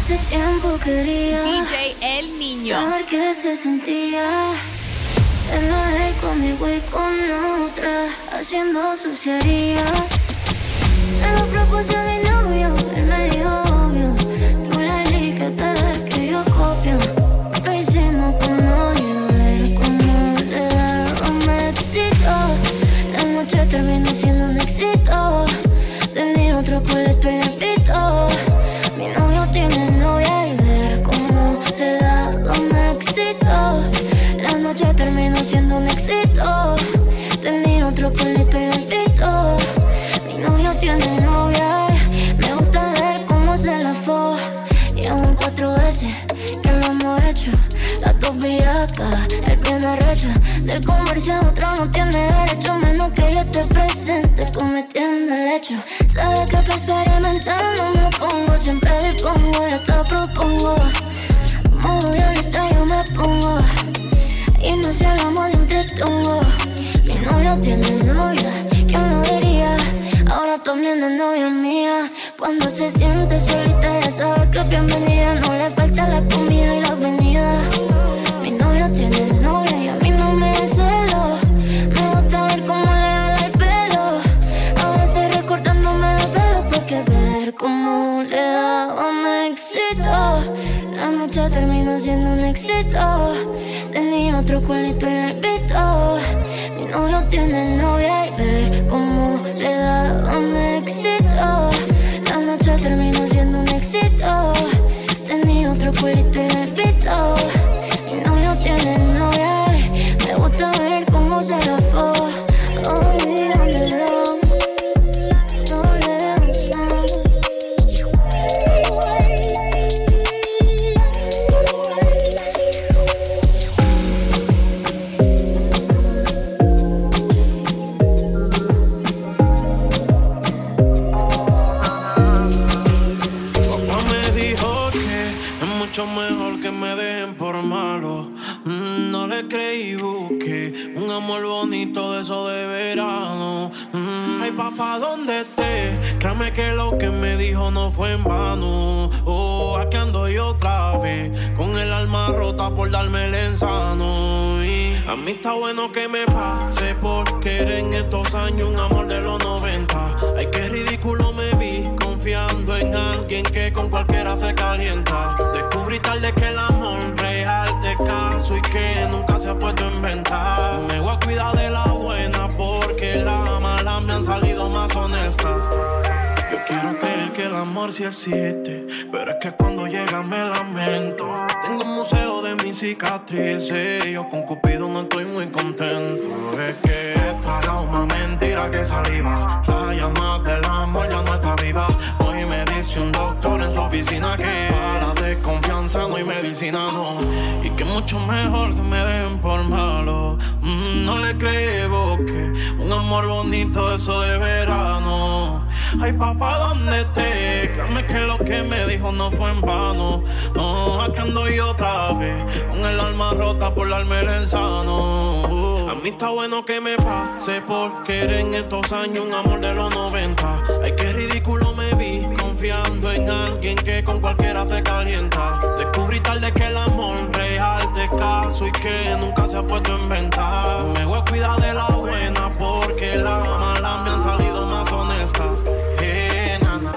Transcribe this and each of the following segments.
hace tiempo quería DJ El Niño. saber qué se sentía verlo a él conmigo y con otra haciendo suciedad. Me lo propuse a mi novio, él me dijo obvio, tú la eliges que yo copio. Lo hicimos como yo, ver cómo le daba un éxito. La noche terminó siendo un éxito. Tenía otro coleto y le invito. Mi novio tiene novia y ver cómo le da un éxito. La noche terminó siendo un éxito. Tenía otro coleto y le invito. Mi novio tiene novia. Me gusta ver cómo se la fue. Y aún 4 veces que lo hemos hecho. Las dos villacas, el pie me arrecha. De comerse a otra no tiene derecho. Menos que yo esté presente cometiendo el hecho. Sabe que para experimentar no me pongo. Siempre dispongo, ya te propongo. Modo violeta yo me pongo. Y no se hablamos de un tritongo. Mi novio tiene novia, ¿quién lo diría? Ahora también es novia mía. Cuando se siente solita ya sabe que es bienvenida. No le falta la comida y la avenida. Mi novio tiene novia y a mí no me da celo. Me gusta ver cómo le da el pelo. A veces recortándome los pelos porque ver cómo le da un éxito. La noche terminó siendo un éxito. Tenía otro culito y le invito. Mi novio tiene novia y ver cómo le da un éxito. La noche terminó siendo un éxito. Tenía otro culito y le invito. Mi novio tiene novia y me gusta ver cómo se la fue. Olvídalo. Mejor que me dejen por malo. No le creí, busqué un amor bonito de eso de verano. Ay, papá, ¿dónde esté? Créame que lo que me dijo no fue en vano. Oh, aquí ando yo otra vez, con el alma rota por darme el ensano. Y a mí está bueno que me pase, porque era en estos años un amor de los 90. Ay, qué ridículo me vi, confiando en alguien que con cualquiera se calienta. Descubrí tarde que el amor real te caso y que nunca se ha puesto en venta. Me voy a cuidar de la buena porque las malas me han salido más honestas. Yo quiero creer que el amor sí existe, pero es que cuando llega me lamento. Tengo un museo de mis cicatrices, yo con Cupido no estoy muy contento. Es que he tragado más mentira que saliva. La llama del amor ya no está viva. Hoy me dice un doctor en su oficina que a la desconfianza no hay medicina, no. Y que mucho mejor que me den por malo. No le creo que un amor bonito eso de verano. Ay, papá, ¿dónde esté? Créame que lo que me dijo no fue en vano. No, acá ando yo otra vez, con el alma rota por darme el ensano. A mí está bueno que me pase, porque era en estos años un amor de los 90. Ay, qué ridículo me vi, confiando en alguien que con cualquiera se calienta. Descubrí tarde que el amor real te caso y que nunca se ha puesto en venta. Me voy a cuidar de la buena, porque las malas me han salido más honestas. Nana.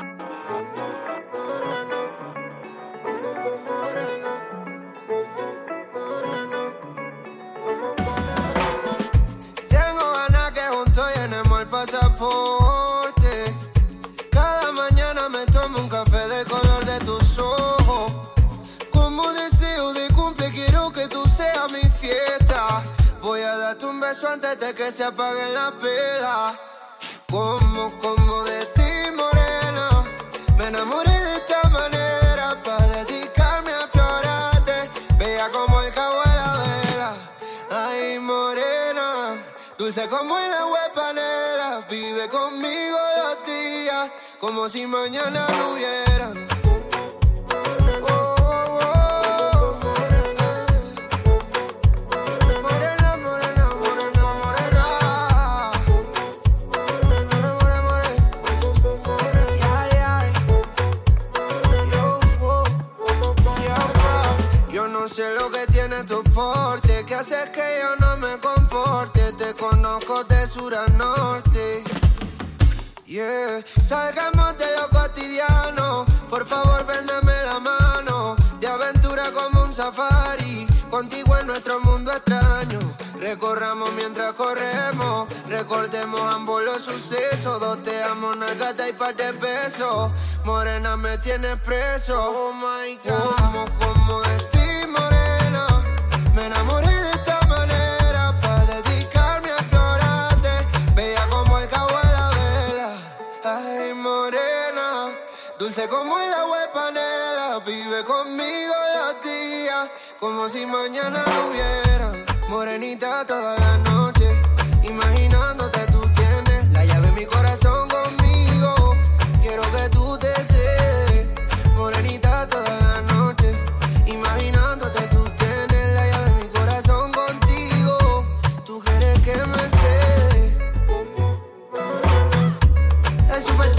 Tengo ganas que juntos llenemos el pasaporte. Cada mañana me tomo un café del color de tus ojos. Como deseo de cumple quiero que tú seas mi fiesta. Voy a darte un beso antes de que se apague la vela. Como de ti, morena, me enamoré de esta manera, pa' dedicarme a florarte, bella como el cabo de la vela. Ay, morena, dulce como el agua de panela, vive conmigo los días, como si mañana no hubiera. haces que yo no me comporte. Te conozco de sur a norte. Yeah, salgamos de lo cotidiano. Por favor, véndeme la mano. De aventura como un safari. Contigo en nuestro mundo extraño. Recorramos mientras corremos. Recordemos ambos los sucesos. Dos te amo, una gata y par de besos. Morena, me tienes preso. Oh my God. Como de ti, morena. Me enamoré de esta manera. Pa' dedicarme a explorarte. Bella como el cabo de la vela. Ay, morena. Dulce como el agua de panela. Vive conmigo los días como si mañana no hubiera. Morenita toda la noche, imaginándote tú tienes la llave de mi corazón conmigo. Quiero que tú te quedes. Morenita toda la noche, imaginándote tú tienes la llave de mi corazón contigo. Tú quieres que me quede. Es super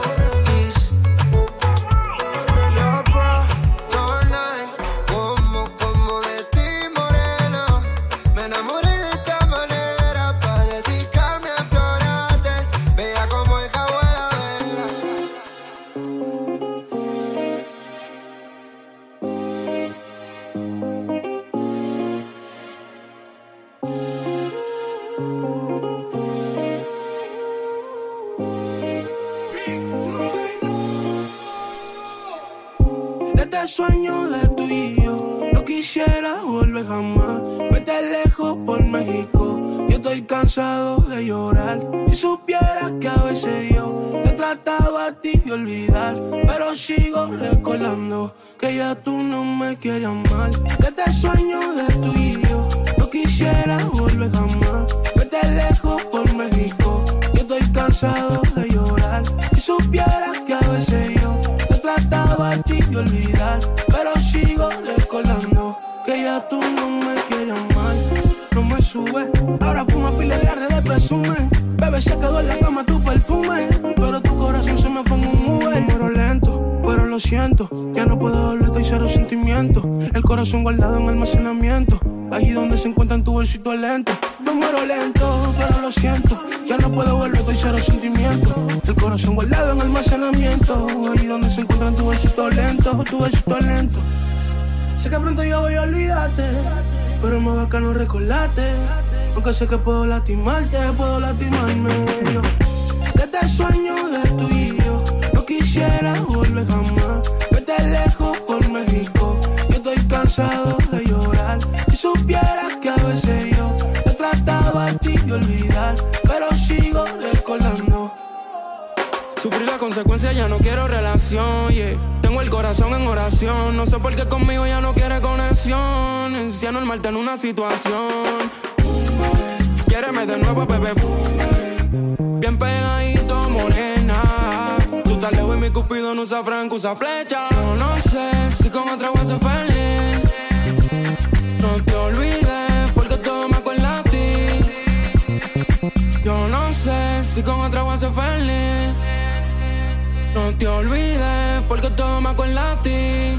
sueño de tú y yo, no quisiera volver jamás. Vete lejos por México, yo estoy cansado de llorar. Si supieras que a veces yo te trataba a ti de olvidar, pero sigo recordando que ya tú no me quieres amar. Vete sueño de tú y yo, no quisiera volver jamás. Vete lejos por México, yo estoy cansado de llorar. Si supieras que a veces yo trataba a ti de olvidar, pero sigo recordando que ya tú no me quieres amar. No me sube, ahora fuma pila en las redes, presume. Bebé, se quedó en la cama tu perfume, pero tu corazón se me fue en un Uber. Me muero lento, pero lo siento, ya no puedo hablar, estoy cero sentimiento. El corazón guardado en almacenamiento, allí donde se encuentran tu besito lento. Me muero lento, pero lo siento, ya no puedo volver, estoy cero sentimiento. El corazón guardado en almacenamiento, allí donde se encuentran tu besito lento, tu besito lento. Sé que pronto yo voy a olvidarte, pero es más bacano recordarte. Aunque sé que puedo lastimarte, puedo lastimarme yo. Desde sueño de tú y yo, no quisiera volver jamás. Vete lejos por México, yo estoy cansado de llorar. Si supieras que a veces yo te trataba a ti de olvidar, pero sigo recordando. Sufrí la consecuencia, ya no quiero relación, yeah. Tengo el corazón en oración, no sé por qué conmigo ya no quiere conexión. Si es normal tener una situación, quiéreme de nuevo, bebé. Bien pegadito, morena. Tú estás lejos y mi cupido no usa franco, usa flecha. Yo no sé si con otra voy a ser feliz. No te olvides, porque todo me acuerda a ti. Yo no sé si con otra voy a ser feliz. No te olvides, porque todo me acuerda a ti.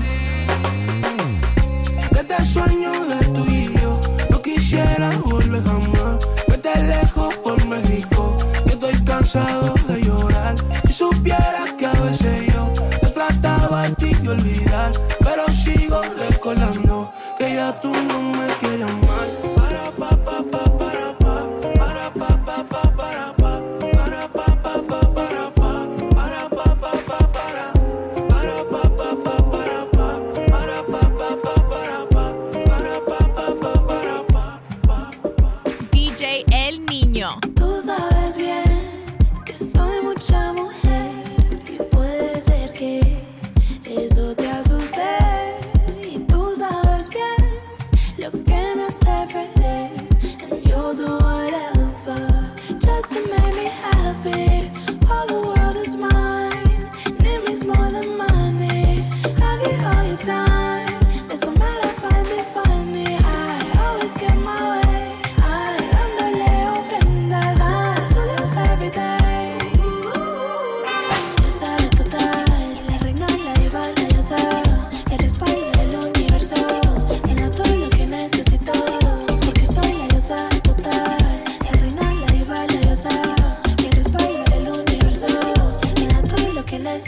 Desde sueño de tú y yo, no quisiera volver jamás. Vete lejos por México, yo estoy cansado de llorar. Si supieras que a veces yo te trataba a ti de olvidar, pero sigo recordando que ya tú no me quieres amar. Para pa pa pa para pa, para pa pa pa para pa, para pa pa pa para pa, para pa pa pa para, para pa pa pa para pa, para pa pa pa para pa, para pa pa pa para pa. DJ El Niño. Tú sabes bien que soy mucha mujer y puede ser que eso te asuste. Y tú sabes bien lo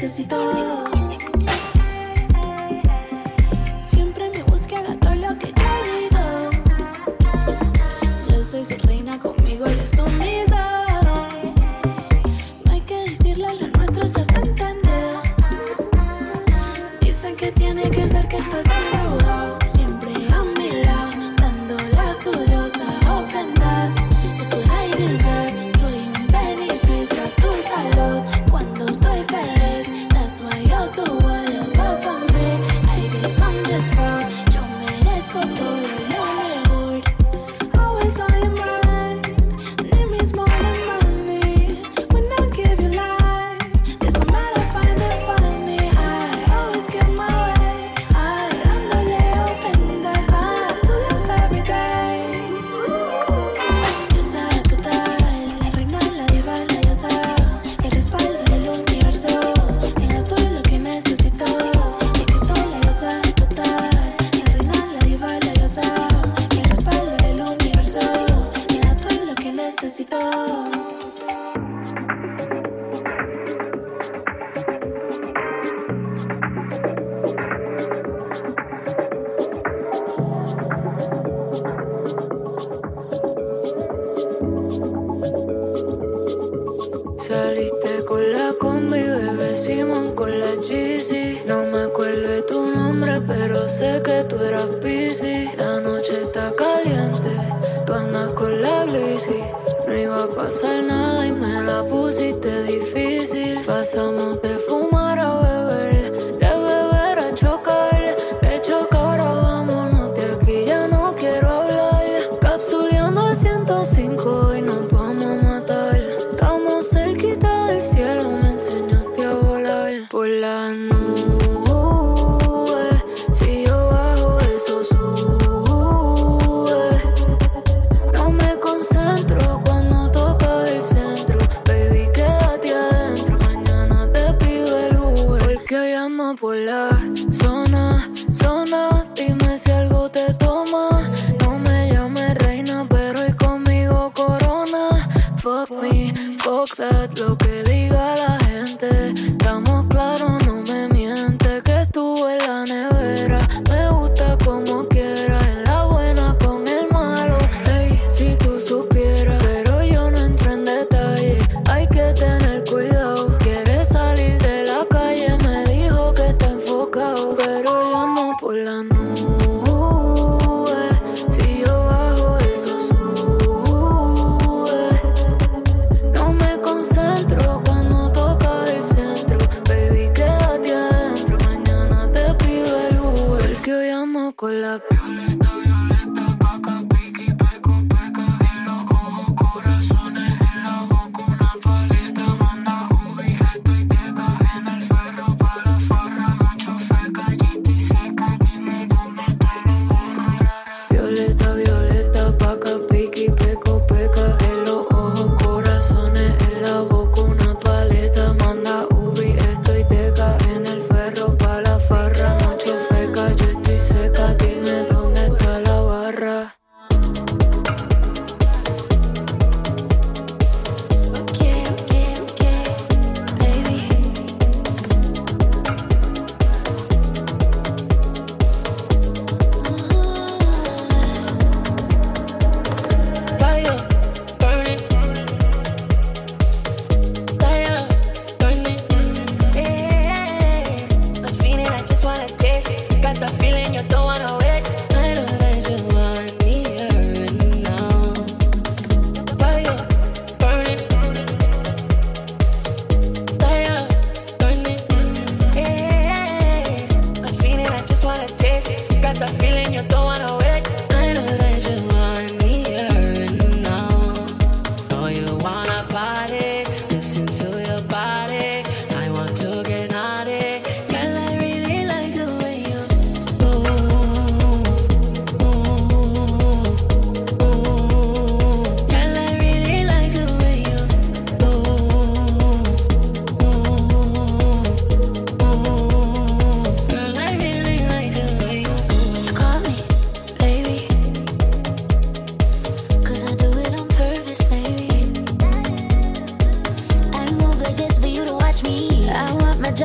necesito. Siempre me busca, haga todo lo que yo digo. Yo soy su reina, conmigo le sumisa. No hay que decirle, lo nuestro ya se entendió. Dicen que tiene que ser que estás embrujado. Siempre a mi lado, dando las suyas ofrendas. Es what I deserve. Soy un beneficio a tu salud cuando estoy feliz. That's why you do whatever for me. I guess I'm just proud. Yo merezco todo lo mejor. Always on your mind. Need me more than money. When I give you life, doesn't matter, find it funny. I always get my way. I dándole ofrendas a suyas every day. Diosa total, la reina, la diva, la diosa, el respaldo del universo, me da todo lo que necesito. Es que soy la diosa total, la reina, la diva, la diosa, el respaldo del universo, me da todo lo que necesito. Saliste con la combi, bebé Simón con la Yeezy. No me acuerdo de tu nombre, pero sé que tú eras busy. La noche está caliente, tú andas con la Glizzy. No iba a pasar nada y me la pusiste difícil. Pasamos de fumar a beber, de beber a chocar. De chocar a vámonos de aquí, ya no quiero hablar. Capsuleando a 105 y nos vamos a matar. Estamos cerquita del cielo, me enseñaste a volar por la nube. Si yo bajo, eso sube. No me concentro cuando toca el centro. Baby, quédate adentro, mañana te pido el Uber. Porque hoy ando por la zona, zona. Dime si algo te toma. No me llames reina, pero hoy conmigo corona. Fuck me, fuck that, lo que diga la gente. Estamos claros, no me miente, que estuve en la nevera. Me gusta como quiera, en la buena con el malo. Ey, si tú supieras, pero yo no entro en detalle. Hay que tener cuidado. Quiere salir de la calle, me dijo que está enfocado. Pero yo ando por la nube. Si yo bajo, eso sube. No me concentro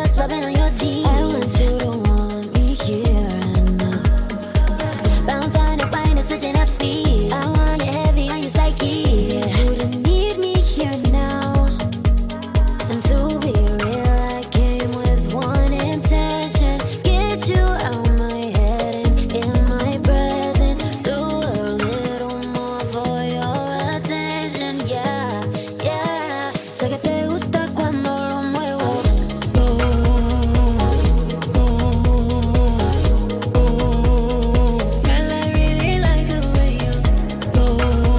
lips rubbing on your jeans. I want you to want me here and now. Bounce on it, wine and switching up speed. I want it heavy on your psyche. Yeah. You don't need me here now. And to be real, I came with one intention: get you out my head and in my presence. Do a little more for your attention. Yeah, yeah. Sé que te gusta cuando lo muevo. Girl, I really like the way you do.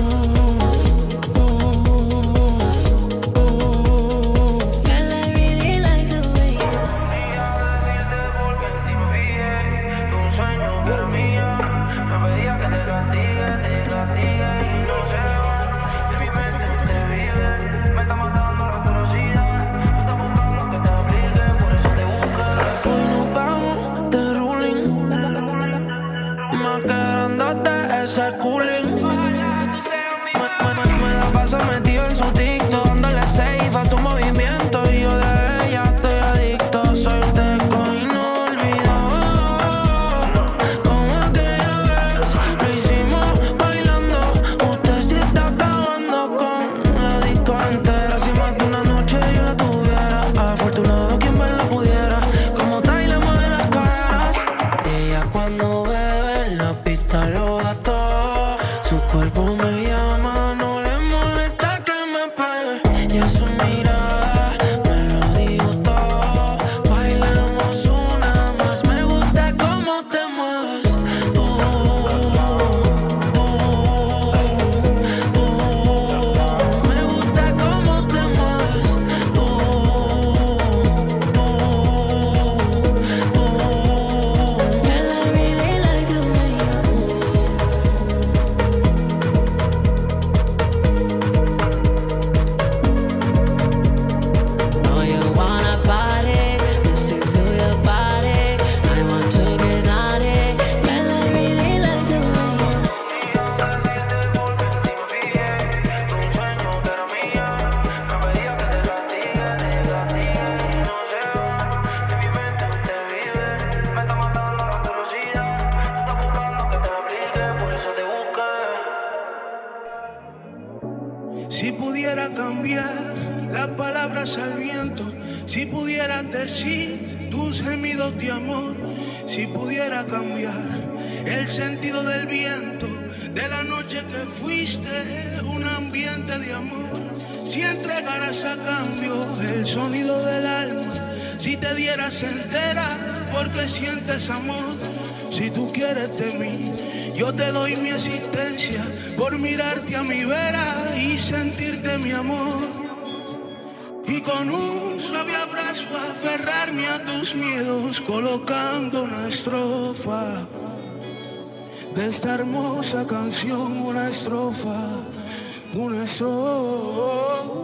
Girl, I really like the way you Porque en ti me fijé, que un sueño que era mía. Me pedía que te castigue y no se va. En mi mente te vive, me está matando la curiosidad. Tú estás buscando que te aplique, por eso te busqué. Hoy nos vamos de ruling, más que grandote ese cooling. Ojalá tú seas mi me la paso metido en su TikTok, dándole save a su movimiento. Y yo de ella estoy adicto, soy un teco y no olvido. Como aquella vez lo hicimos bailando. Usted sí está acabando con la disco entera. Si más de una noche yo la tuviera, afortunado quien verla pudiera. Como Tyler mueve las caderas. Ella cuando bebe en la pista lo da todo. Su cuerpo me llama, no le molesta que me pegue. Y a su mirada me lo dijo todo. Bailemos una más, me gusta cómo te mueves. Tú. Me gusta cómo te mueves. Girl, I really like the way you Know you wanna party, listen to your body. I want to get naughty. Girl, I really like the way you Porque en ti me fijé, que un sueño que era mía. Me pedía que te castigue y no se va. En mi mente te vive, me está matando la curiosidad. Tú estás buscando que te aplique, por eso te busqué. Si pudiera cambiar las palabras al viento, si pudiera decir tus gemidos de amor, si pudiera cambiar el sentido del viento, de la noche que fuiste un ambiente de amor, si entregaras a cambio el sonido del alma, si te dieras entera porque sientes amor, si tú quieres de mí, yo te doy mi existencia por mirarte a mi vera y sentirte mi amor. Y con un suave abrazo aferrarme a tus miedos, colocando una estrofa de esta hermosa canción, una estrofa, una estrofa.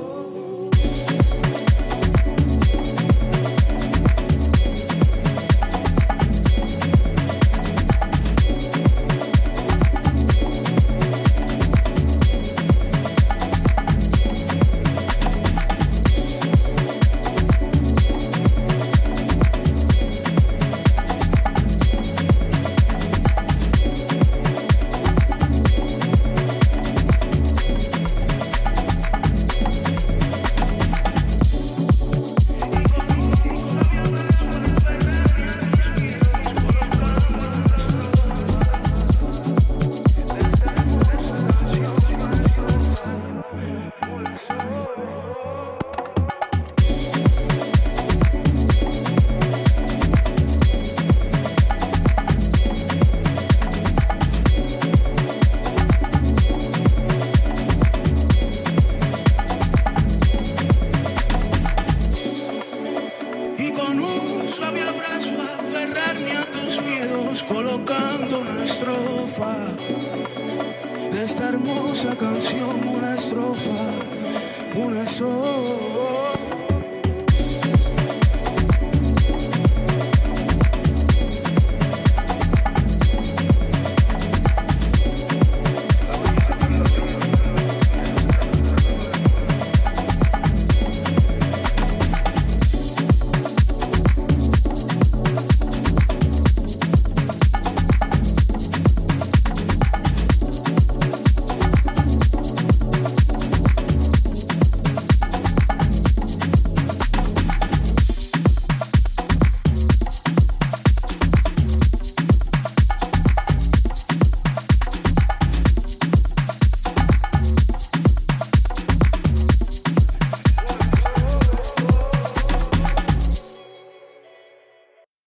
Colocando una estrofa de esta hermosa canción, una estrofa, una estrofa.